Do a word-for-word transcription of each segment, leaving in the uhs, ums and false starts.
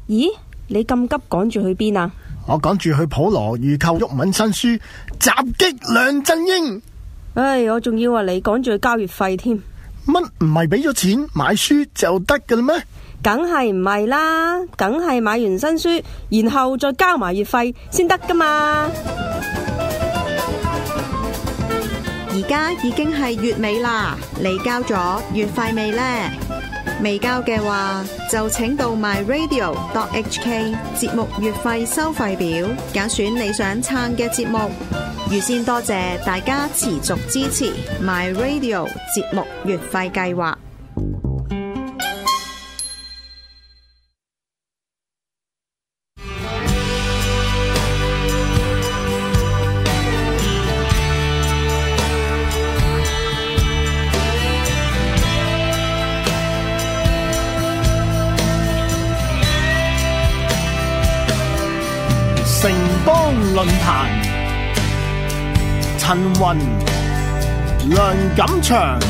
咦，你咁急趕住去邊啊？ 我趕住去普羅預購毓民新書《襲擊梁振英》。 唉，我仲以為你趕住去交月費添。 乜唔係俾咗錢買書就得㗎啦咩？ 梗係唔係啦，梗係買完新書，然後再交埋月費先得噶嘛。 而家已經係月尾啦，你交咗月費未呢？未交嘅話，就請到 my radio dot h k 節目月費收費表，揀選你想撐嘅節目。預先多謝大家持續支持 my radio 節目月費計劃。 城邦論壇，陳雲、梁錦祥。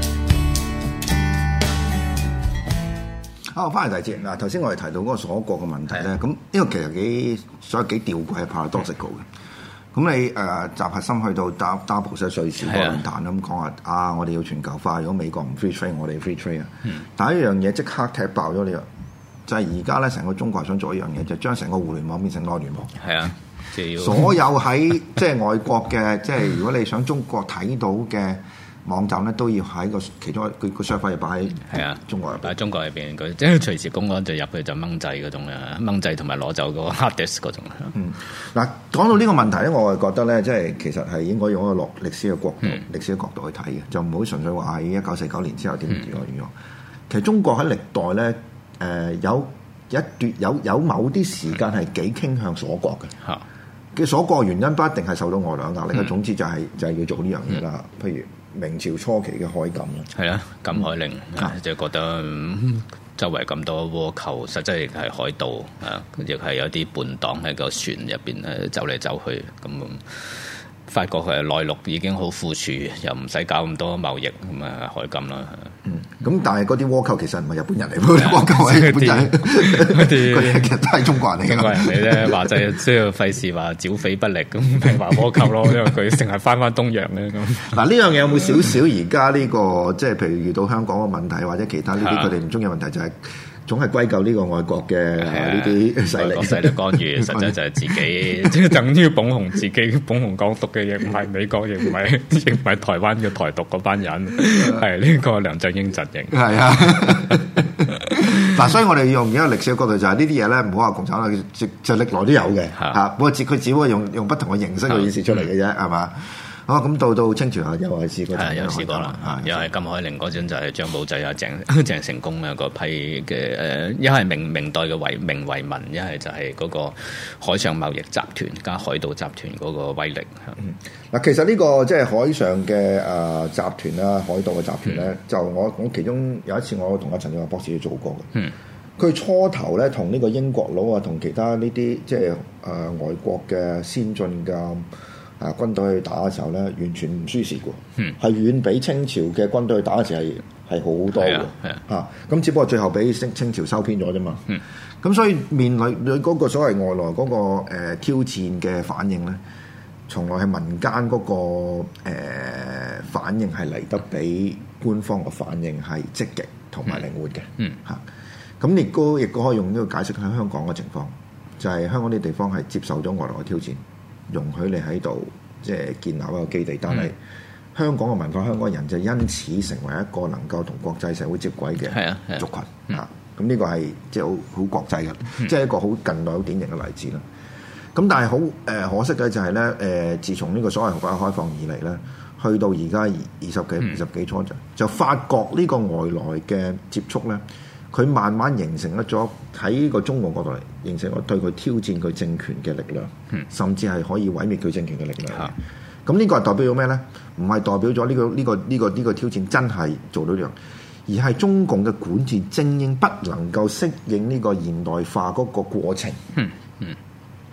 好，翻嚟第二節嗱，頭先我哋提到嗰個鎖國嘅問題咧，咁因為其實幾所謂幾吊詭係 paradoxical 嘅。咁你誒集核心去到 Davos 瑞士嗰個論壇咁講話啊，我哋要全球化，如果美國唔 free trade，我哋 free trade 啊。嗯、但係一樣嘢即刻踢爆咗呢個。就係而家咧，成個中國係想做一樣嘢，就將、是、成個互聯網變成內聯網。係啊，所有喺即係外國嘅，即係如果你想中國睇到嘅網站咧，都要喺個其中一個個 server 擺喺係啊中國入邊。喺中國入邊，佢即係隨時公安就入去就掹掣嗰種啊，掹掣同埋攞走個 hard disk 嗰種。嗯，嗱講到呢個問題咧，我係覺得咧，即係其實係應該用一個落歷史嘅角度、嗯、歷史嘅角度去睇嘅，就唔好純粹話喺一九四九年之後點點點樣。其實中國喺歷代咧。誒、呃、有一段有有某啲時間係幾傾向鎖國嘅，嘅、嗯、鎖國原因不一定係受到外來壓力嘅，嗯、總之就係、是、就係、是、要做呢樣嘢啦。譬如明朝初期嘅海禁啦，係啊，禁海令、嗯、就覺得、嗯、周圍咁多倭寇，實際亦係海盜啊，亦係有啲叛黨喺個船入邊誒走嚟走去咁。發覺佢係內陸已經好富庶，又唔使搞咁多貿易咁啊，海禁啦。嗯，咁但係嗰啲倭寇其實唔係日本人嚟，嗰啲倭寇係日本人，嗰啲其實都係中國人嚟嘅。中國人嚟咧，話就即係費事話剿匪不力咁，咪話倭寇咯，因為佢成日翻翻東洋咧咁。嗱呢樣嘢有冇少少而家呢個即係譬如遇到香港嘅問題或者其他呢啲佢哋唔中意嘅問題就係、是。總係歸咎呢個外國嘅呢啲勢力，勢力干預，實際就係自己，即係等於捧紅自己，捧紅港獨嘅嘢，唔係美國，亦唔係，亦唔係台灣嘅台獨嗰班人，係呢個梁振英陣營。係啊，嗱，所以我哋用而家歷史嘅角度就係呢啲嘢咧，唔好話共產黨，就就歷來都有嘅嚇，不過只佢只不過用用不同嘅形式去顯示出嚟嘅啫，係嘛？好，咁到到清朝啊，又係試過，係有試過啦，啊，又係禁海令嗰陣就係張保仔啊、鄭鄭成功啊嗰批嘅誒，一係明明代嘅維明維民，一係就係嗰個海上貿易集團加海盜集團嗰個威力。嗱、嗯，其實呢、這個即係海上嘅誒、呃、集團啦，海盜嘅集團咧，嗯、就我我其中有一次我同阿陳志華博士去做過嘅。嗯，佢初頭咧同呢個英國佬啊，同其他呢啲即係誒、呃、外國嘅先進嘅。啊！軍隊去打嘅時候咧，完全唔輸蝕嘅，嗯，係遠比清朝嘅軍隊去打嘅時候係係好多嘅，係啊，嚇咁、啊、只不過最後俾清清朝收編咗啫嘛，嗯，咁所以面對嗰個所謂外來嗰、那個、呃、挑戰嘅反應咧，從來係民間嗰、那個、呃、反應係嚟得比官方嘅反應係積極同埋靈活嘅，嗯，嚇咁亦都亦都可以用呢個解釋喺香港嘅情況，就係、是、香港啲地方係接受咗外來嘅挑戰。容許你喺度即係建立一個基地，但係香港嘅文化，香港人就因此成為一個能夠同國際社會接軌嘅族群啊！咁呢、嗯、個係即係好好國際嘅，嗯、即係一個好近代好典型嘅例子啦。咁但係好誒可惜嘅就係咧誒，自從呢個所謂改革開放以嚟咧，去到而家二二十幾二十幾初就就發覺呢個外來嘅接觸咧。佢慢慢形成咗喺呢個中共角度嚟形成咗對佢挑戰佢政權嘅力量，嗯、甚至係可以毀滅佢政權嘅力量。咁呢、嗯、個係代表咗咩咧？唔係代表咗呢、呢個呢、呢個呢、呢個呢、呢個挑戰真係做到呢樣，而係中共嘅管治精英不能夠適應呢個現代化嗰個過程，係、嗯嗯、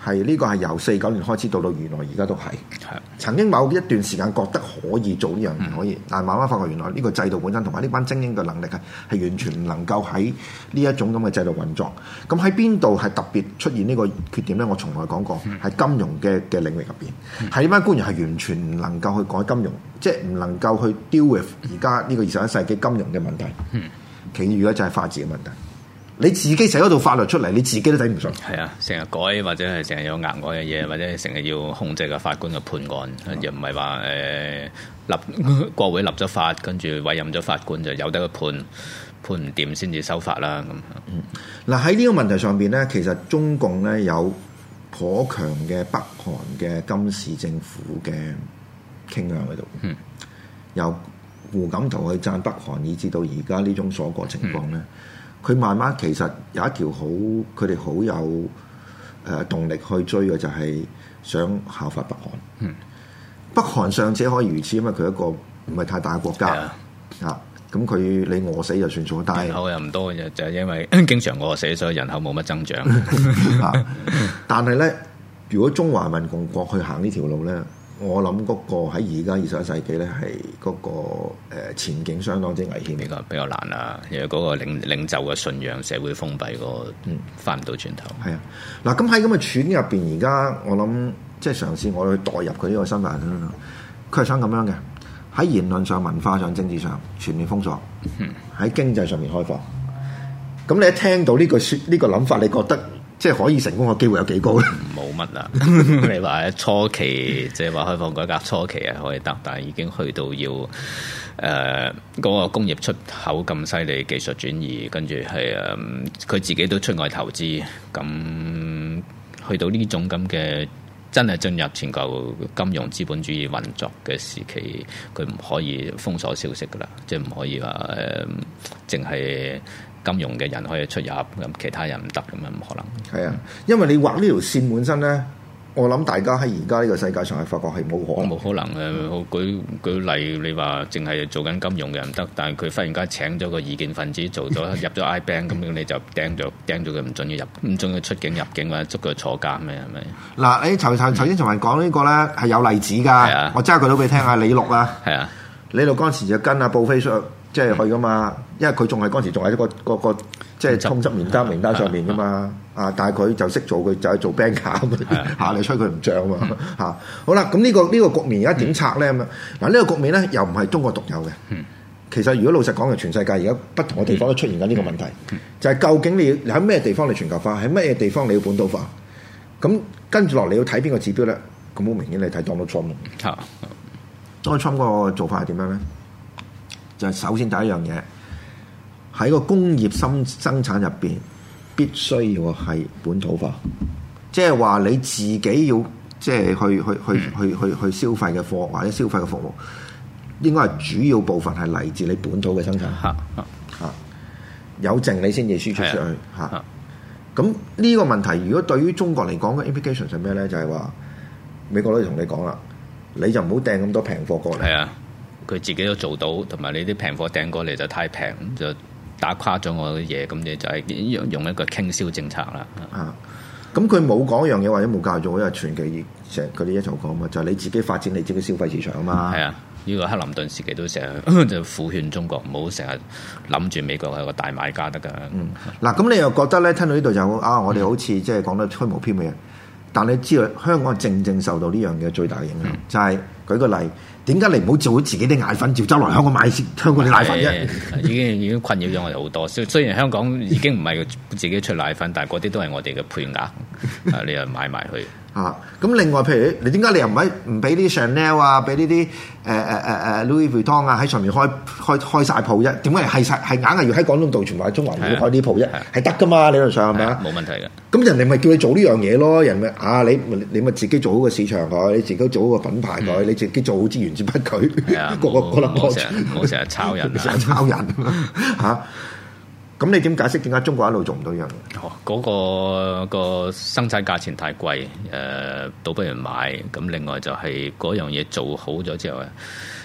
係呢個係由四九年開始到到原來而家都係。係曾經某一段時間覺得可以做呢樣嘢可以，但係慢慢發覺原來呢個制度本身同埋呢班精英嘅能力係係完全唔能夠喺呢一種咁嘅制度運作。咁喺邊度係特別出現呢個缺點咧？我從來講過係金融嘅嘅領域入邊，係呢班官員係完全唔能夠去改金融，即係唔能夠去 deal with 而家呢個二十一世紀金融嘅問題。其餘咧就係法治嘅問題。你自己寫嗰套法律出嚟，你自己都睇唔順。 係啊，成日改或者係成日有額外嘅嘢，或者成日要控制個法官嘅判案，嗯、又唔係話誒立國會立咗法，跟住委任咗法官就有得個判判唔掂先至收法啦。咁嗱喺呢個問題上邊咧，其實中共咧有頗強嘅北韓嘅金氏政府嘅傾向喺度。嗯，由胡錦濤去讚北韓，以至到而家呢種鎖國情況咧。嗯佢慢慢其實有一條好，佢哋好有誒、呃、動力去追嘅就係想效法北韓。嗯，北韓尚且可以如此，因為佢一個唔係太大嘅國家啊。咁佢你餓死就算數，但係人口又唔多嘅，就係因為經常餓死，所以人口冇乜增長。 啊、但係咧，如果中華人民共和國去行呢條路咧，我諗嗰個喺而家二十一世紀咧，係嗰個誒前景相當之危險， 比較比較難啊！因為嗰個領領袖嘅信仰，社會封閉，個嗯翻唔到轉頭。係啊， 嗱咁喺咁嘅處境入邊，而家我諗即係嘗試我去代入佢呢個身份，佢係想咁樣嘅，喺言論上、文化上、政治上全面封鎖，喺經濟上面開放。咁你一聽到呢個説呢個諗法，你覺得？即係可以成功嘅機會有幾高咧？冇乜啦，你話初期即係話開放改革初期係可以得，但係已經去到要誒嗰、呃嗰個工業出口咁犀利，技術轉移，跟住係誒佢自己都出外投資，咁去到呢種咁嘅真係進入全球金融資本主義運作嘅時期，佢唔可以封鎖消息噶啦，即係唔可以話誒淨係。呃金融嘅人可以出入，咁其他人唔得，咁樣唔可能。 係啊，因為你畫呢條線本身咧，我諗大家喺而家呢個世界上係發覺係冇可能， 冇可能嘅。我舉舉例，你話淨係做緊金融嘅人唔得，但係佢忽然間請咗個異見分子做咗入咗 I bank， 咁你就釘咗釘咗佢，唔準佢入，唔準佢出境入境或者捉佢坐監咩？係咪？ 嗱，你頭頭頭先同人講呢個咧係有例子㗎，啊、我揸佢都俾你聽下李錄啊，係啊，李錄嗰陣時就跟阿布菲出。即係去噶嘛，因為佢仲係嗰陣時仲喺一個個個即係通緝名單名單上面噶嘛，啊！但係佢就識做，佢就係做 banker 咁嚇，你吹佢唔漲嘛嚇。好啦，咁呢個呢個局面而家點拆咧咁啊？嗱，呢個局面咧又唔係中國獨有嘅。其實如果老實講，係全世界而家不同嘅地方都出現緊呢個問題，就係究竟你要喺咩地方你全球化，喺咩地方你要本土化？咁跟住落嚟要睇邊個指標咧？咁好明顯你睇 Donald Trump。嚇，Donald Trump 個做法係點樣咧？就係首先第一樣嘢喺個工業生生產入邊必須要係本土化，即係話你自己要即係去去去去去去消費嘅貨或者消費嘅服務，應該係主要部分係嚟自你本土嘅生產嚇嚇，有剩你先至輸出出去嚇。咁呢個問題如果對於中國嚟講嘅 implication 係咩咧？就係話美國佬就同你講啦，你就唔好掟咁多平貨過嚟。係啊。 佢自己都做到，同埋你啲平貨訂過嚟就太平，就打垮咗我嘅嘢，咁你就係用用一個傾銷政策啦。 啊，咁佢冇講一樣嘢或者冇教育做，因為傳奇成佢哋一齊講嘛，就係、是、你自己發展你自己消費市場啊嘛。係啊， 呢、這個克林頓時期都成日就苦勸中國唔好成日諗住美國係個大買家得㗎。 嗯，嗱，咁你又覺得咧？聽到呢度就啊，我哋好似即係講得虛無縹緲，但你知道香港正正受到呢樣嘢最大嘅影響，嗯、就係、是、舉個例。點解你唔好做自己啲奶粉，照走嚟香港買香港啲奶粉啫？ 已經已經困擾咗我哋好多。雖然香港已經唔係自己出奶粉，但係嗰啲都係我哋嘅配額，你又買埋去。 啊！咁另外，譬如你點解你又唔喺唔俾啲 Chanel 啊，俾呢啲誒誒誒誒 Louis Vuitton 啊喺上面開開開曬鋪啫？點解係曬係硬係要喺廣東道全部喺中環要開啲鋪啫？係得噶嘛？理論上係咪啊？ 冇問題嘅。 咁人哋咪叫你做呢樣嘢咯？人咪啊你你咪自己做好個市場佢，你自己做好個品牌佢，嗯、你自己做好資源先不佢。係啊，個個個粒波， 冇成日抄人， 成日抄人嚇。咁你點解釋點解中國一路做唔到呢樣嘢？ 哦，嗰、那個那個生產價錢太貴，誒、呃，倒不如買。咁另外就係嗰樣嘢做好咗之後咧，誒、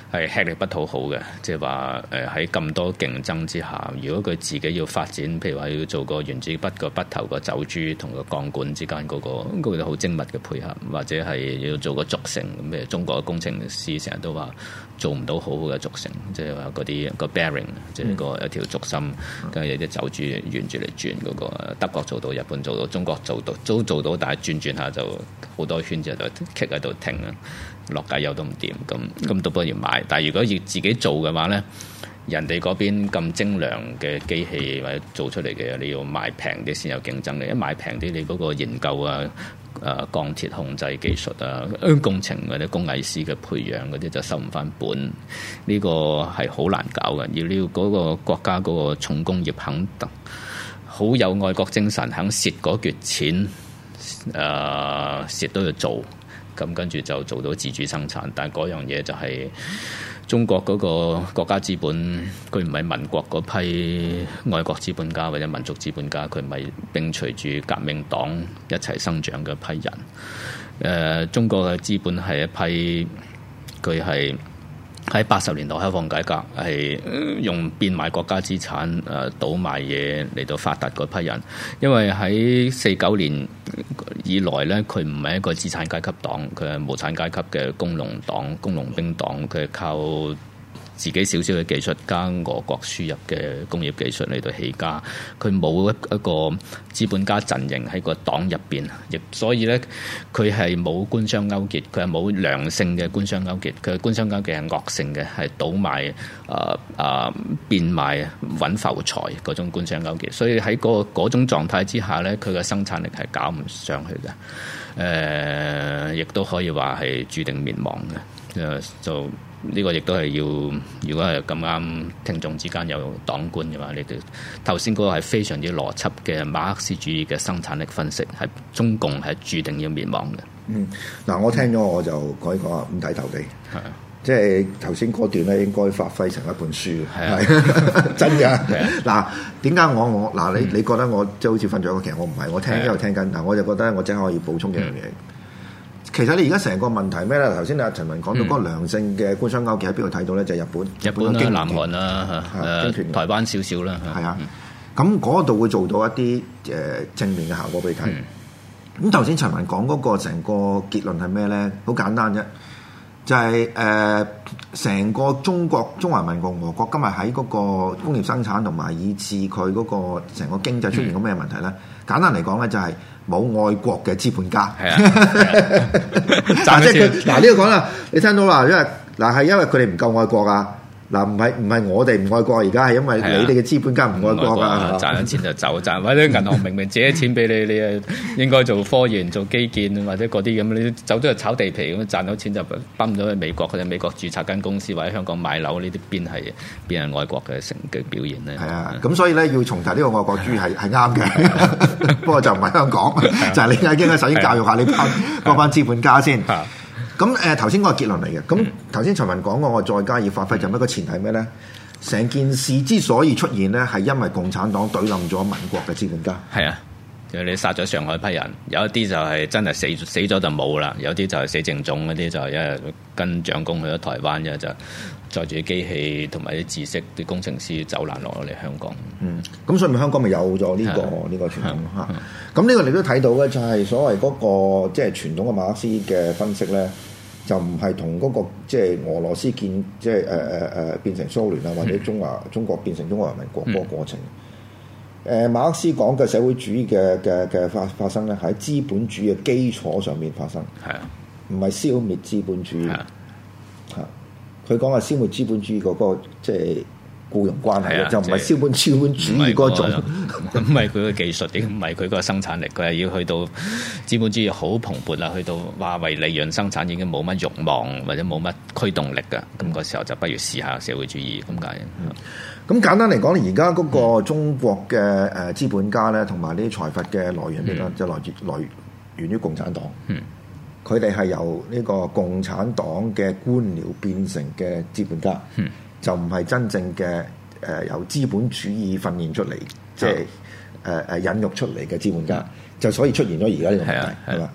係吃力不討好嘅，即係話誒喺咁多競爭之下，如果佢自己要發展，譬如話要做個原子筆個筆頭個走珠同個鋼管之間嗰、嗰個嗰個好精密嘅配合，或者係要做個軸承咁嘅。中國嘅工程師成日都話做唔到好好嘅軸承，即係話嗰啲個 bearing， 即係個一條軸心，跟住有啲走珠沿住嚟轉嗰、嗰個。德國做到，日本做到，中國做到，都做到，但係轉轉下就好多圈就喺度棘喺度停啦。落架油都唔掂，咁咁都不如買。但係如果要自己做嘅話咧，人哋嗰邊咁精良嘅機器或者做出嚟嘅，你要買平啲先有競爭力。一買平啲，你嗰個研究啊、誒鋼鐵控制技術啊、工程或者工藝師嘅培養嗰啲就收唔翻本。呢、呢個係好難搞嘅，要你要嗰個國家嗰個重工業肯得好有愛國精神，肯蝕嗰橛錢，誒、呃、蝕都要做。咁跟住就做到自主生產，但係嗰樣嘢就係中國嗰個國家資本，佢唔係民國嗰批愛國資本家或者民族資本家，佢唔係並隨住革命黨一齊生長嘅一批人。誒、呃，中國嘅資本係一批，佢係喺八十年代開放改革，係用變賣國家資產、誒、呃、倒賣嘢嚟到發達嗰批人。因為喺四九年以來咧，佢唔係一個資產階級黨，佢係無產階級嘅工農黨、工農兵黨，佢係靠自己少少嘅技術加俄國輸入嘅工業技術嚟到起家，佢冇一一個資本家陣營喺個黨入邊，亦所以咧佢係冇官商勾結，佢係冇良性嘅官商勾結，佢嘅官商勾結係惡性嘅，係倒賣、啊啊變賣、揾浮財嗰種官商勾結，所以喺嗰嗰種狀態之下咧，佢嘅生產力係搞唔上去嘅，誒、呃，亦都可以話係注定滅亡嘅，誒、呃、就。呢個亦都係要，如果係咁啱聽眾之間有黨官嘅話，你哋頭先嗰個係非常之邏輯嘅馬克思主義嘅生產力分析，係中共係注定要滅亡嘅。 嗯，嗱，我聽咗我就講一講啊，五體投地，係即係頭先嗰段咧應該發揮成一本書，係真嘅。嗱，點解我我嗱你你覺得我即係好似瞓咗？其實我唔係，我聽一路聽緊，嗱我就覺得我即刻可以補充一樣嘢。其實你而家成個問題咩咧？頭先阿陳文講到嗰個良性嘅官商勾結喺邊度睇到咧？就係、是、日本、 日本啦、南韓啦、誒台灣少少啦，係啊。 咁嗰度會做到一啲誒正面嘅效果俾你睇。咁頭先陳文講嗰個成個結論係咩咧？好簡單啫，就係誒成個中國中華人民共和國今日喺嗰個工業生產同埋以至佢嗰個成個經濟出現咗咩問題咧？嗯、簡單嚟講咧，就係冇愛國嘅資本家。係啊，嗱即係佢嗱呢個講啦，你聽到啦，因為嗱係因為佢哋唔夠愛國啊。嗱，唔係唔係我哋唔愛國，而家係因為你哋嘅資本家唔愛國啊！ 賺咗錢就走，賺或者銀行明明借錢俾你，你誒應該做科研、做基建或者嗰啲咁，你走咗去炒地皮咁，賺到錢就泵咗去美國，或者美國註冊間公司或者香港買樓呢啲，邊係邊係愛國嘅成嘅表現咧？係啊， 咁所以咧要重提呢個愛國主義係係啱嘅，不過就唔係香港，就係你應該首先教育下你班嗰班資本家先。咁誒頭先嗰個結論嚟嘅，咁頭先陳文講過，我再加以發揮，就乜、是、個前提咩咧？成件事之所以出現咧，係因為共產黨懟冧咗民國嘅資本家。係啊， 就你殺咗上海批人，有一啲就係真係死死咗就冇啦，有啲就係死剩種嗰啲就係因為跟蔣公去咗台灣嘅，就載住啲機器同埋啲知識啲工程師走難落嚟香港。 嗯，咁所以咪香港咪有咗呢、這個呢個傳統嚇。咁呢個你都睇到嘅就係所謂嗰、那個即係、就是、傳統嘅馬克思嘅分析咧。就唔係同嗰個即係俄羅斯建即係誒誒誒變成蘇聯啊，或者中華中國變成中國人民國嗰個過程。誒、嗯呃、馬克思講嘅社會主義嘅嘅嘅發發生咧，喺資本主義嘅基礎上面發生，係啊，唔係消滅資本主義。嚇、啊，佢講係消滅資本主義嗰、那個即係僱傭關係，啊、就唔係資本資本主義嗰種。 唔係佢嘅技術，亦唔係佢個生產力，佢係要去到資本主義好蓬勃啦，去到話為利潤生產已經冇乜慾望或者冇乜驅動力㗎。咁、那個時候就不如試下社會主義咁解。咁、 嗯嗯、簡單嚟講，而家嗰個中國嘅誒資本家咧，同埋呢啲財富嘅來源咧，嗯、就來自來源於共產黨。佢哋係由呢個共產黨嘅官僚變成嘅資本家，嗯、就唔係真正嘅誒、呃、由資本主義訓練出嚟，即係誒誒引育出嚟嘅資本家，嗯、就所以出現咗而家呢個問題係嘛？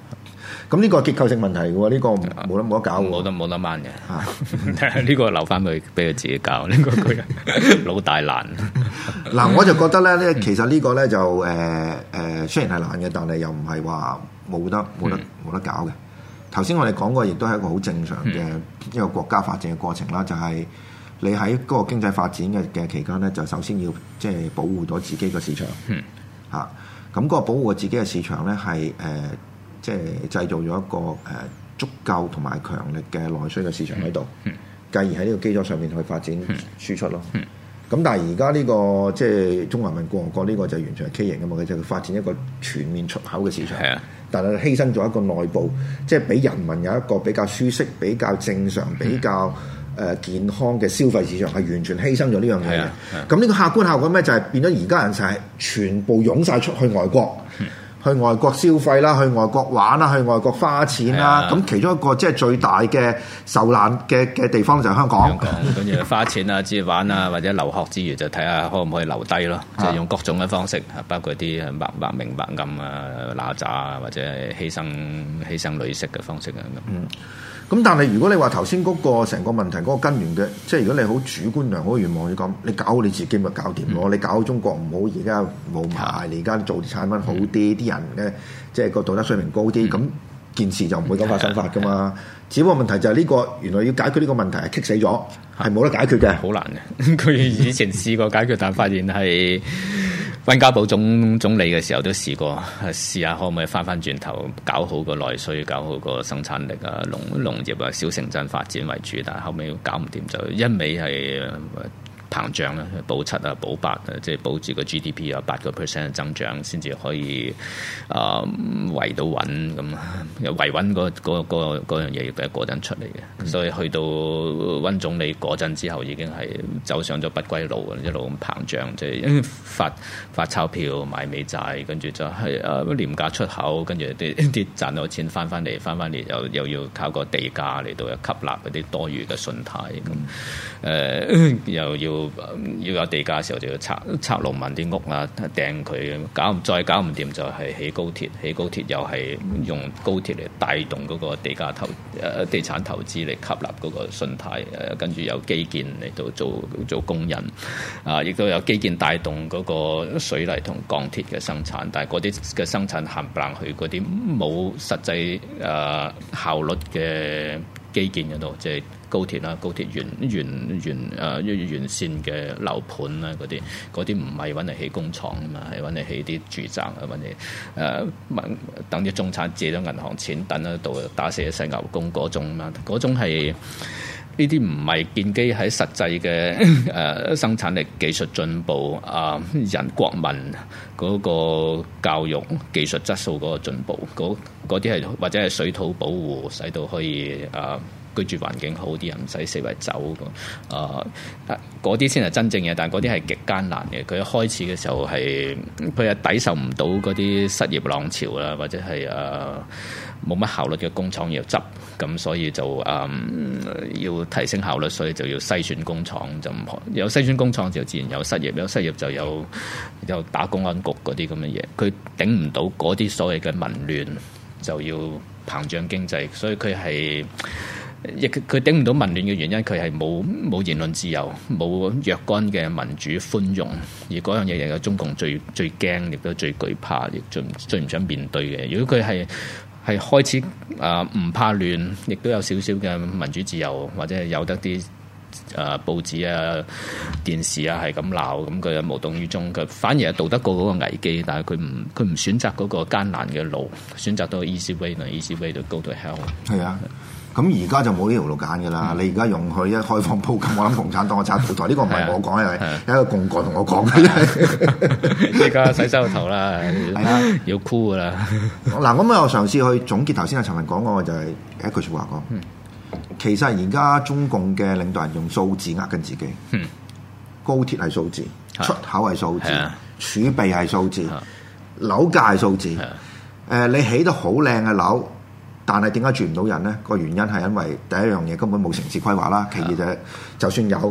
咁呢個結構性問題嘅喎，呢、這個冇得冇得搞喎， 冇得冇得掹嘅。呢個留翻佢俾佢自己搞，呢、這個佢老大難。 嗱，我就覺得咧，呢其實呢個咧就誒誒、呃呃，雖然係難嘅，但係又唔係話冇得冇得冇得搞嘅。頭先我哋講過，亦都係一個好正常嘅一個國家發展嘅過程啦。就係、是、你喺嗰個經濟發展嘅嘅期間咧，就首先要即係保護到自己個市場。嗯。嚇、啊，咁嗰個保護自己嘅市場咧，係誒、呃、即係製造咗一個誒、呃、足夠同埋強力嘅內需嘅市場喺度。嗯。繼而喺呢個基礎上面去發展輸出咯。嗯。咁但係而家呢個即係中華人民共和國呢個就完全係畸形嘅嘛，佢就發展一個全面出口嘅市場。係啊。但係犧牲咗一個內部，即係俾人民有一個比較舒適、比較正常、比較誒、呃、健康嘅消費市場，係完全犧牲咗呢樣嘢嘅。咁呢個客觀效果咩？就係、是、變咗而家人就係全部湧晒出去外國。嗯去外國消費啦，去外國玩啦，去外國花錢啦。咁、啊、其中一個即係最大嘅受難嘅嘅地方就係香港。香港跟住花錢啊，之玩啊，或者留學之餘就睇下可唔可以留低咯。即係、啊、用各種嘅方式，包括啲白白明白暗啊、揦渣啊，或者犧牲犧牲女色嘅方式啊咁。嗯。咁但係如果你話頭先嗰個成個問題嗰個根源嘅，即係如果你好主觀良好願望去講，你搞好你自己咪搞掂咯。嗯、你搞好中國唔好，而家冇埋，你而家做啲產品好啲，啲、嗯、人嘅即係個道德水平高啲，咁、嗯、件事就唔會咁發生法噶嘛。只不過問題就係呢、這個原來要解決呢個問題係棘死咗，係冇得解決嘅，好難嘅。佢以前試過解決，但係發現係。溫家寶總總理嘅時候都試過，試下可唔可以翻翻轉頭搞好個內需，搞好個生產力啊，農農業啊，小城鎮發展為主，但係後尾搞唔掂，就一味係膨脹啦，保七啊，保八啊，即係保住個 G D P 啊，八個 percent 嘅增長先至可以啊維到穩咁，維穩嗰嗰嗰嗰樣嘢亦都係嗰陣出嚟嘅，嗯、所以去到溫總理嗰陣之後，已經係走上咗不歸路，一路咁膨脹，即係發發鈔票買美債，跟住就係啊廉價出口，跟住啲啲賺到錢翻翻嚟，翻翻嚟又又要靠個地價嚟到吸納嗰啲多餘嘅信貸咁，誒、呃、又要。要有地價嘅時候就要拆拆農民啲屋啊，掟佢，搞再搞唔掂就係起高鐵，起高鐵又係用高鐵嚟帶動嗰個地價投誒地產投資嚟吸納嗰個信貸，誒跟住有基建嚟到做做工人，啊亦都有基建帶動嗰個水泥同鋼鐵嘅生產，但係嗰啲嘅生產冚唪唥去嗰啲冇實際誒、呃、效率嘅基建嗰度，即係高鐵啦、高鐵沿沿沿誒沿線嘅樓盤啦，嗰啲嗰啲唔係揾嚟起工廠啊嘛，係揾嚟起啲住宅啊，揾嚟誒等啲中產借咗銀行錢，等喺度打死細牛工嗰種啊嘛，嗰種係呢啲唔係建基喺實際嘅誒、呃、生產力、技術進步啊、呃、人國民嗰個教育、技術質素嗰個進步，嗰啲係或者係水土保護，使到可以啊、呃、居住環境好啲，人唔使四圍走啊，嗰啲先係真正嘅，但係嗰啲係極艱難嘅。佢一開始嘅時候係佢係抵受唔到嗰啲失業浪潮啦，或者係啊冇乜效率嘅工廠要執，咁所以就啊、嗯、要提升效率，所以就要篩選工廠，就唔可有篩選工廠就自然有失業，有失業就有有打公安局嗰啲咁嘅嘢，佢頂唔到嗰啲所謂嘅民亂，就要膨脹經濟，所以佢係。亦佢頂唔到民亂嘅原因，佢係冇冇言論自由，冇若干嘅民主寬容，而嗰樣嘢又係中共最最驚，亦都最懼怕，亦最最唔想面對嘅。如果佢係係開始啊唔、呃、怕亂，亦都有少少嘅民主自由，或者係有得啲啊、呃、報紙啊、電視啊係咁鬧，咁佢無動於衷，佢反而係渡得過嗰個危機，但係佢唔佢唔選擇嗰個艱難嘅路，選擇到 easy way 同 easy way 就 go to hell。係啊。咁而家就冇呢條路揀㗎啦！嗯、你而家容許一開放鋪咁，我諗共產黨嘅拆圖台呢個唔係我講，係係一個共幹同我講嘅。而家洗手頭啦，係啊，要酷㗎啦。嗱，咁我嘗試去總結頭先阿陳文講嗰個就係一句説話講，嗯、其實而家中共嘅領導人用數字呃緊自己。嗯、高鐵係數字，出口係數字，啊、儲備係數字，啊、樓價係數字。誒、啊呃，你起得好靚嘅樓。但係點解住唔到人咧？個原因係因為第一樣嘢根本冇城市規劃啦，其二就係就算有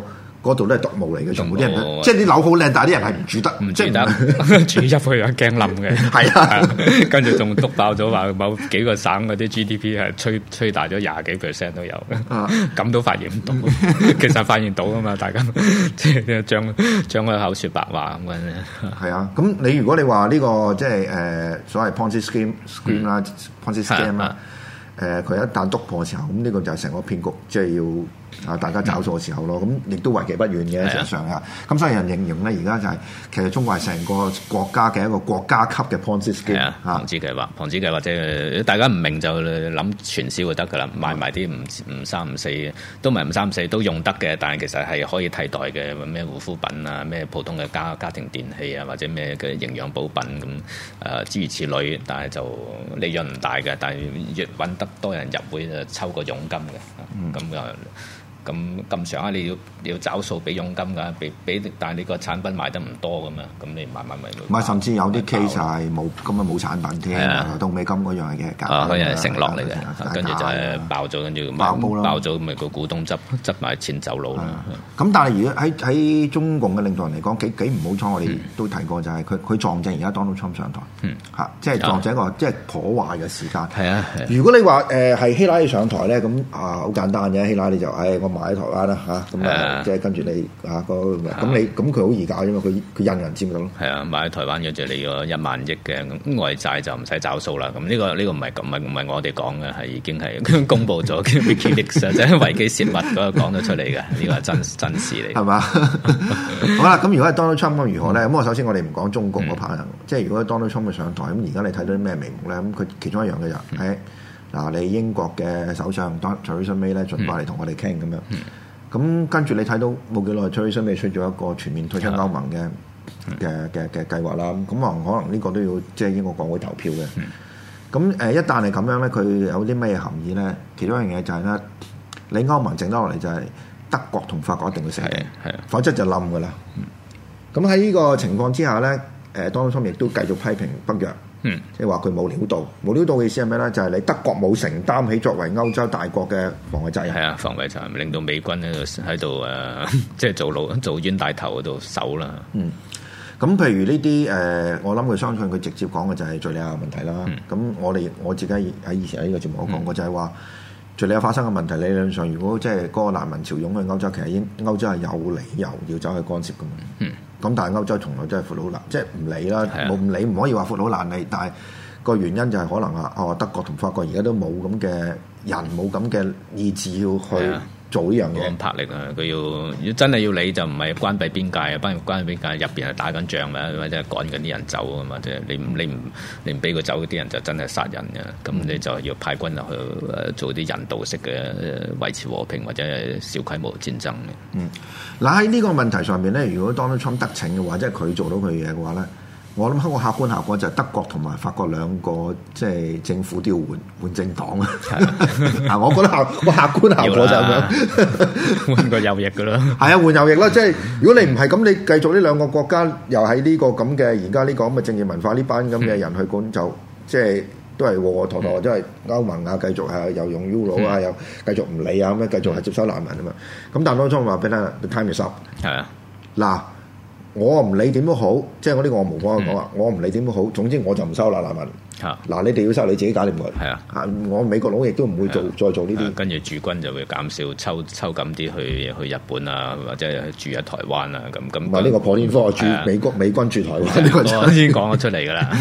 嗰度都係獨木嚟嘅，全部啲人都，即係啲樓好靚，但係啲人係唔住得， 唔住得，住入去又驚冧嘅。係啊，跟住仲篤爆咗話某幾個省嗰啲 G D P 係吹吹大咗廿幾 percent 都有嘅，咁都發現唔到，其實發現到啊嘛，大家即係將將個口説白話咁嘅。 係啊，咁你如果你話呢個即係誒所謂 Ponzi scheme scheme 啦，Ponzi scheme 啦。誒佢、呃、一旦篤破嘅時候，咁呢個就係成個騙局，即係要啊大家找數嘅時候咯。咁亦都為期不遠嘅事實上啊。咁所以人形容咧，而家就係、是、其實中國係成個國家嘅一個國家級嘅 Ponzi scheme 啊， 龐氏計劃，龐氏計劃即係大家唔明就諗傳銷就得㗎啦，買埋啲唔唔三唔四都唔係唔三唔四都用得嘅，但係其實係可以替代嘅，咩護膚品啊，咩普通嘅家家庭電器啊，或者咩嘅營養補品咁誒、呃、諸如此類，但係就利潤唔大嘅，但係越揾得多人入會就抽個佣金嘅，咁嘅、嗯。咁咁上下你要要找數俾佣金㗎，俾俾但係你個產品賣得唔多咁啊，咁你慢慢咪唔係，甚至有啲 case 係冇咁啊冇產品添，同美金嗰樣嘅假啊，嗰樣係承諾嚟嘅，跟住就係爆咗，跟住爆爆咗，咪個股東執執埋錢走佬啦。 咁但係如果喺喺中共嘅領導人嚟講，幾幾唔好彩，我哋都提過就係佢佢撞正而家 Donald Trump 上台，嚇，即係撞正一個即係頗壞嘅時間。係啊，如果你話誒係希拉里上台咧，咁啊好簡單嘅，希拉里就誒我。買喺台灣啦嚇，咁啊即係跟住你嚇個咁你咁佢好易搞啫嘛，佢佢印銀佔到咯。係啊，買喺台灣嘅就你個一萬億嘅外債就唔使找數啦。咁呢個呢個唔係咁唔係唔係我哋講嘅，係已經係公佈咗嘅 Wikileaks 即係維基泄密嗰個講咗出嚟嘅，呢個係真真事嚟。係嘛？ 好啦，咁如果係 Donald Trump 咁如何咧？咁我首先我哋唔講中共嗰 part，即係如果 Donald Trump 上台，咁而家你睇到啲咩眉目咧？咁佢其中一樣嘅就係。嗱，你英國嘅首相 Theresa May 咧，盡快嚟同我哋傾咁樣。咁、嗯、跟住你睇到冇幾耐 Theresa May 出咗一個全面退出歐盟嘅嘅嘅嘅計劃啦。咁啊，可能呢個都要即係英國國會投票嘅。咁誒、嗯，一旦係咁樣咧，佢有啲咩含義咧？其中一樣嘢就係、是、咧，你歐盟剩得落嚟就係德國同法國一定要承認，否則就冧噶啦。咁喺呢個情況之下咧，誒 Donald Trump 亦都繼續批評北約。嗯，即係話佢冇料到，冇料到嘅意思係咩咧？就係、是、你德國冇承擔起作為歐洲大國嘅防衛責任。係啊，防衛責任令到美軍喺度喺度誒，即係做老做冤大頭嗰度守啦。嗯，咁譬如呢啲誒，我諗佢相信佢直接講嘅就係敍利亞問題啦。咁、嗯、我哋我自己喺以前喺呢個節目我講過，就係話敍利亞發生嘅問題，理論上如果即係嗰個難民潮湧去歐洲，其實應歐洲係有理由要走去干涉噶嘛。嗯。咁但係歐洲從來都係闊佬難，即係唔理啦，冇唔理唔可以話闊佬難理，但係個原因就係可能啊，哦德國同法國而家都冇咁嘅人，冇咁嘅意志要去做呢樣嘢。咁魄力啊！佢要要真係要理就唔係關閉邊界啊，關關閉邊界入邊係打緊仗嘅，或者係趕緊啲人走啊嘛，即係你你唔你唔俾佢走，啲人就真係殺人嘅。咁你就要派軍入去做啲人道式嘅維持和平或者係小規模戰爭嘅。嗯。嗱喺呢個問題上面咧，如果 Donald Trump 得逞嘅話，即係佢做到佢嘢嘅話咧，我諗香港客觀效果就係德國同埋法國兩個即係政府都要換換政黨啊！啊，我覺得效個客觀效果就係咁樣，換個右翼噶啦，係啊，換右翼啦！即係如果你唔係咁，你繼續呢兩個國家又喺呢個咁嘅而家呢個咁嘅政治文化呢班咁嘅人去管，就即係都係窩窩陀陀，即係歐盟啊，繼續係又用 Euro 啊，又繼續唔理啊，咁樣繼續係接收難民啊嘛。咁但係當初話俾你聽 ，the time is up。係啊，嗱。我唔理點都好，即係我呢個我無講講話，我唔理點都好，總之我就唔收啦難民。嚇！嗱，你哋要收你自己搞掂佢。係啊，啊，我美國佬亦都唔會做再做呢啲。跟住駐軍就會減少，抽抽緊啲去去日本啊，或者住喺台灣啊，咁咁。唔係呢個破天荒駐美國美軍駐台灣呢個我先講咗出嚟㗎啦。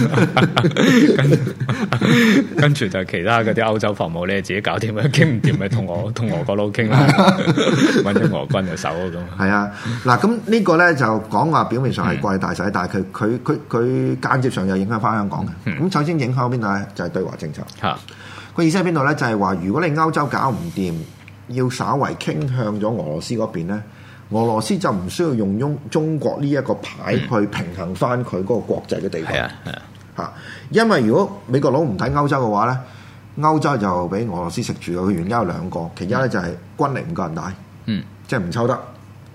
跟跟住就其他嗰啲歐洲防務你自己搞掂啦，傾唔掂咪同我同俄國佬傾啦，揾啲俄軍就守咁。係啊，嗱咁呢個咧就講話表面上係怪大細，但係佢佢佢佢間接上又影響翻香港嘅。咁首先影響邊度咧？就係對華政策。嚇，個意思喺邊度咧？就係話，如果你歐洲搞唔掂，要稍為傾向咗俄羅斯嗰邊咧，俄羅斯就唔需要用中中國呢一個牌去平衡翻佢嗰個國際嘅地位。係啊，係啊，嚇！因為如果美國佬唔睇歐洲嘅話咧，歐洲就俾俄羅斯食住嘅。佢原因有兩個，其一咧就係軍力唔夠人大，嗯，即係唔抽得。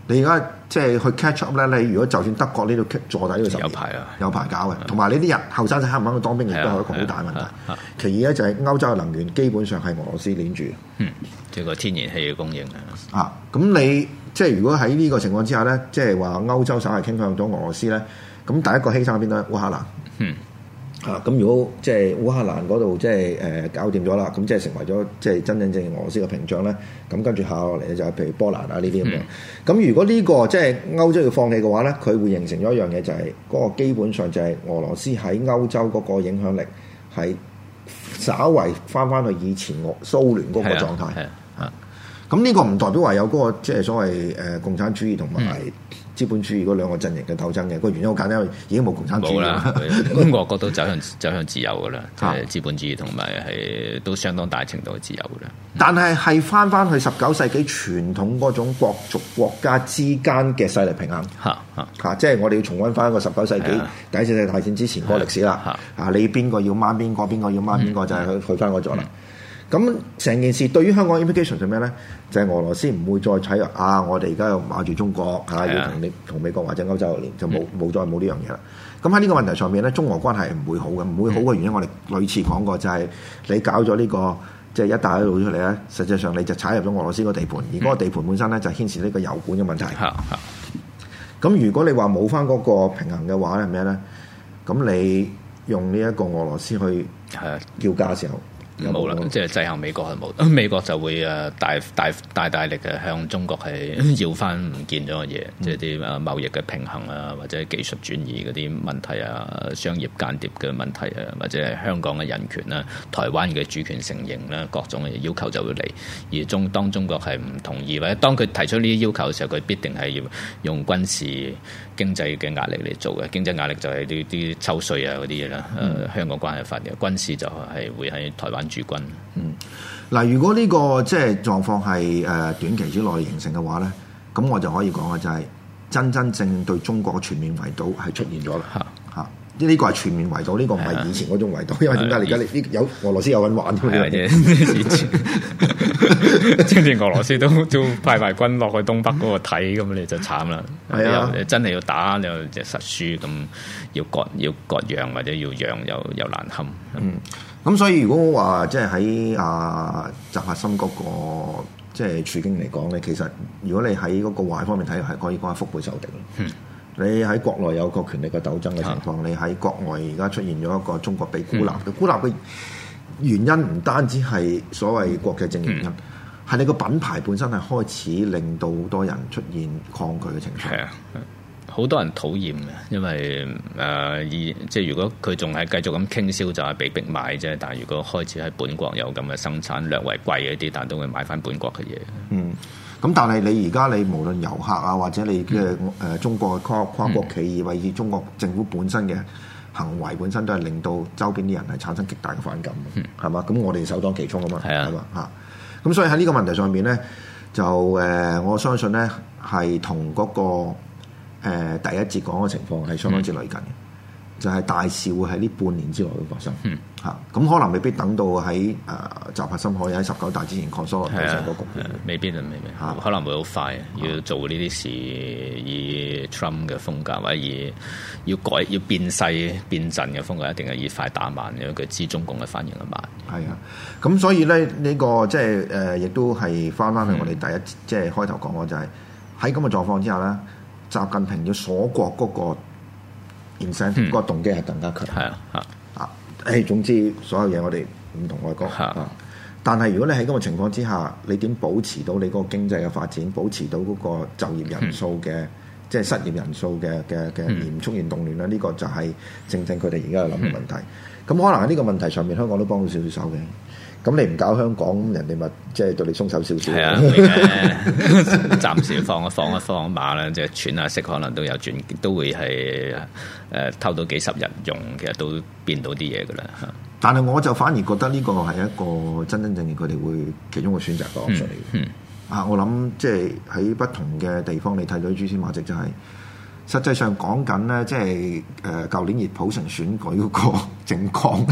你而家即係去 catch up 咧，你如果就算德國呢度坐底呢個十年有排啊， 有排搞嘅。同埋你啲人後生仔肯唔肯去當兵，亦都係一個好大問題。其二咧就係歐洲嘅能源基本上係俄羅斯鏈住， 嗯，即係個天然氣嘅供應啊。 啊，咁你即係如果喺呢個情況之下咧，即係話歐洲稍係傾向咗俄羅斯咧，咁第一個犧牲喺邊度？烏克蘭。嗯。啊，咁如果即係烏克蘭嗰度即係誒搞掂咗啦，咁即係成為咗即係真真正正俄羅斯嘅屏障咧，咁跟住下落嚟咧就係譬如波蘭啊呢啲咁樣。咁、嗯、如果呢、這個即係歐洲要放棄嘅話咧，佢會形成咗一樣嘢，就係、是、嗰個基本上就係俄羅斯喺歐洲嗰個影響力係稍為翻翻去以前俄蘇聯嗰個狀態。係啊，咁呢個唔代表話有嗰、那個即係所謂誒共產主義同埋資本主義嗰兩個陣營嘅鬥爭嘅，個原因好簡單，已經冇共產主義啦。 咁俄國都走向走向自由噶啦，即係資本主義同埋係都相當大程度嘅自由噶啦。 但係係翻翻去十九世紀傳統嗰種國族國家之間嘅勢力平衡嚇嚇嚇，即係我哋要重溫翻一個十九世紀第一次世界大戰之前嗰個歷史啦。啊，你邊個要掹邊個，邊個要掹邊個，就係去去翻嗰座啦。咁成件事對於香港 implication 係咩咧？就係、是、俄羅斯唔會再睇啊！我哋而家又咬住中國嚇，要同你同美國或者歐洲就冇冇再冇呢樣嘢啦。咁喺呢個問題上面咧，中俄關係唔會好嘅，唔會好嘅原因我哋類似講過，就係你搞咗呢、這個即係、就是、一帶一路出嚟咧，實際上你就踩入咗俄羅斯個地盤，而嗰個地盤本身咧就牽涉呢個油管嘅問題。咁如果你話冇翻嗰個平衡嘅話咧，係咩咧？咁你用呢一個俄羅斯去叫價嘅時候。 冇啦，即係制衡美國係冇，美國就會誒大大大大力嘅向中國係要翻唔見咗嘅嘢，嗯、即係啲誒貿易嘅平衡啊，或者技術轉移嗰啲問題啊，商業間諜嘅問題啊，或者係香港嘅人權啦、台灣嘅主權承認啦，各種嘅要求就會嚟。而中當中國係唔同意，或者當佢提出呢啲要求嘅時候，佢必定係要用軍事經濟嘅壓力嚟做嘅。經濟壓力就係呢啲抽稅啊嗰啲嘢啦。誒、嗯呃、香港關係法嘅軍事就係會喺台灣駐軍。 嗯，嗱，如果呢、這個即係狀況係誒短期之內形成嘅話咧，咁我就可以講嘅就係真真正對中國嘅全面圍堵係出現咗啦。嚇嚇、啊，呢、這個係全面圍堵，呢、這個唔係以前嗰種圍堵，因為點解而家你呢有俄羅斯有揾玩嘅？以前正正俄羅斯都都派埋軍落去東北嗰個睇，咁你就慘啦。係啊，真係要打又就實輸，咁要割要割讓或者要讓又又難堪。嗯。咁所以如果話即係喺啊習核心嗰個即係處境嚟講咧，其實如果你喺嗰個壞方面睇，係可以講係腹背受敵咯。嗯、你喺國內有個權力嘅鬥爭嘅情況，嗯、你喺國外而家出現咗一個中國被孤立嘅、嗯、孤立嘅原因，唔單止係所謂國際政治原因，係、嗯、你個品牌本身係開始令到好多人出現抗拒嘅情況。係啊。 好多人討厭嘅，因為誒，以、呃、即係如果佢仲係繼續咁傾銷，就係被逼買啫。但係如果開始喺本國有咁嘅生產，略為貴一啲，但都會買翻本國嘅嘢。 嗯，咁但係你而家你無論遊客啊，或者你嘅誒、呃、中國嘅跨跨國企業，或者、嗯、中國政府本身嘅行為，本身都係令到周邊啲人係產生極大嘅反感，係嘛、嗯？咁我哋首當其衝啊嘛，係啊，嚇。咁所以喺呢個問題上面咧，就誒、呃、我相信咧係同嗰個。誒、呃、第一節講嘅情況係相當之類近嘅，嗯、就係大事會喺呢半年之內會發生。嗯，嚇咁、啊、可能未必等到喺誒習核心可以喺十九大之前 consolidate 成個局面， 未必啊，未必嚇，可能會好快。要做呢啲事，以 Trump 嘅風格或者以要改要變勢變陣嘅風格，一定係以快打慢，因為佢知中共嘅反應係慢。 係啊，咁所以咧呢、這個即係誒，亦、呃、都係翻翻去我哋第一、嗯、即係開頭講過，就係喺咁嘅狀況之下咧。習近平要鎖國嗰個 incentive 嗰個動機係更加強。係啊，啊，誒，總之所有嘢我哋唔同外國。係啊，但係如果你喺咁嘅情況之下，你點保持到你嗰個經濟嘅發展，保持到嗰個就業人數嘅，嗯、即係失業人數嘅嘅嘅唔出現動亂咧？呢、呢個就係正正佢哋而家諗嘅問題。咁、嗯、可能喺呢個問題上面，香港都幫到少少手嘅。咁你唔搞香港，人哋咪即係對你鬆手少少。係啊， 暫時放一放一放馬啦，即係喘下息，可能都有轉，都會係誒、呃、偷到幾十日用，其實都變到啲嘢噶啦。 但係我就反而覺得呢個係一個真真正正佢哋會其中嘅選擇嘅 option 嚟嘅。嗯，啊，我諗即係喺不同嘅地方，你睇到蛛絲馬跡就係、是，實際上講緊咧，即係誒舊年熱普城選舉嗰個政綱。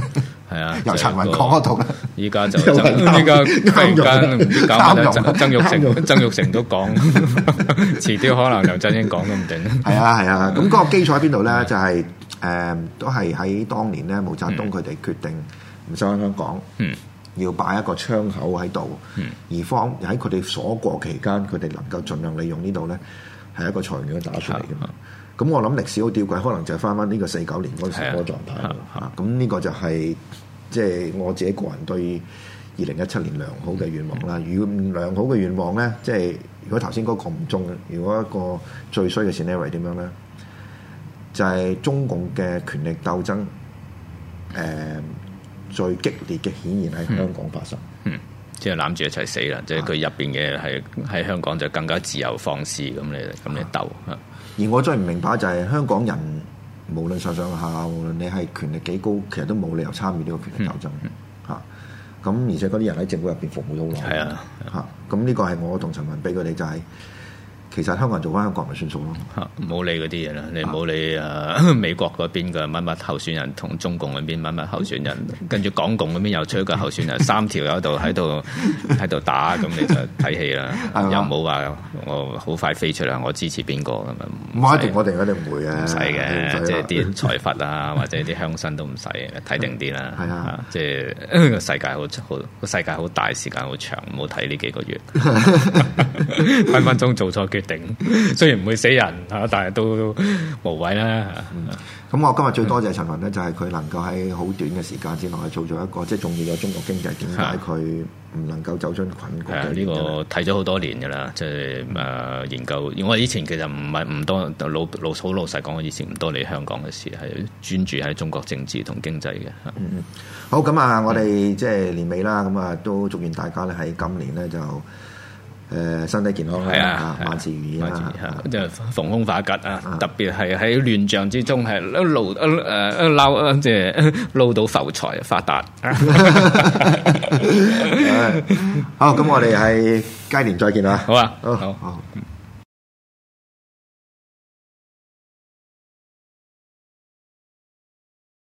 係啊， 由陳雲講嗰度咧， 依家就依家突然間唔知搞乜咧，曾鈺成曾鈺成都講，遲啲可能梁振英講都唔定。 係啊係啊，咁嗰個基礎喺邊度咧？就係誒都係喺當年咧，毛澤東佢哋決定唔收翻香港，嗯，要擺一個窗口喺度，嗯，而方喺佢哋鎖國期間，佢哋能夠盡量利用呢度咧，係一個長遠嘅打算嚟嘅嘛。咁我諗歷史好吊詭，可能就係翻翻呢個四九年嗰時嗰個狀態啦。咁呢個就係即係我自己個人對二零一七年良好嘅願望啦。如果良好嘅願望咧，即係如果頭先嗰個唔中嘅，如果一個最衰嘅 scenario 點樣咧，就係、是、中共嘅權力鬥爭，誒、呃、最激烈嘅顯然喺香港發生。嗯嗯即係攬住一齊死啦！即係佢入邊嘅係喺香港就更加自由放肆咁你咁你鬥。而我最唔明白就係香港人無論上上下下，無論你係權力幾高，其實都冇理由參與呢個權力鬥爭嚇。咁、嗯嗯啊、而且嗰啲人喺政府入邊服務好耐。係啊嚇。咁呢個係我同陳雲俾佢哋就係、是。其實香港人做翻香港咪算數咯，冇理嗰啲嘢啦，你冇理誒、啊、美國嗰邊嘅乜乜候選人同中共嗰邊乜乜候選人，跟住港共嗰邊又出一個候選人，三條友度喺度喺度打，咁你就睇戲啦，又冇話我好快飛出嚟，我支持邊個咁啊？唔一定，我哋我哋唔會嘅，唔使嘅，即係啲財閥啊，或者啲鄉紳都唔使睇定啲啦。係啊，即係個世界好好個世界好大，時間好長，唔好睇呢幾個月，分分鐘做錯決定。雖然唔會死人嚇，但係都，都無謂啦。咁、嗯、我今日最多謝陳雲咧，就係佢能夠喺好短嘅時間之內做咗一個即係重要嘅中國經濟，點解佢唔能夠走出困局？係啊，呢、呢個睇咗好多年㗎啦，即係誒研究。我以前其實唔係唔多老老好老實講，我以前唔多理香港嘅事，係專注喺中國政治同經濟嘅。嗯，好咁啊，我哋即係年尾啦，咁啊都祝願大家咧喺今年咧就。誒、呃、身體健康啦，啊，萬事如意啦，即係逢凶化吉啊！特別係喺亂象之中，係撈誒誒撈即係撈到浮財發達。好，咁我哋係雞年再見啦！好啊，好好好。好。